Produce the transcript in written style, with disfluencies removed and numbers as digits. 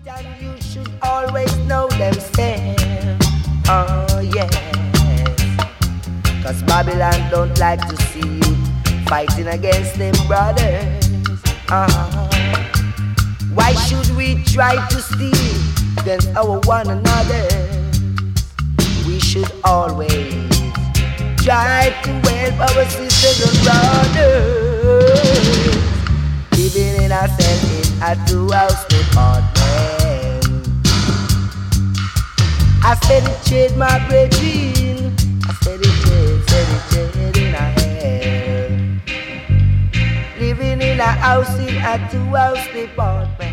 And you should always know themselves. Oh yes. Cause Babylon don't like to see you fighting against them brothers. Why should we try to steal against our one another? We should always try to help our sisters and brothers, living in ourselves in a two-house apartment. I said it trade my brethren, I said it trade in a hell. Living in a house in a two-house apartment.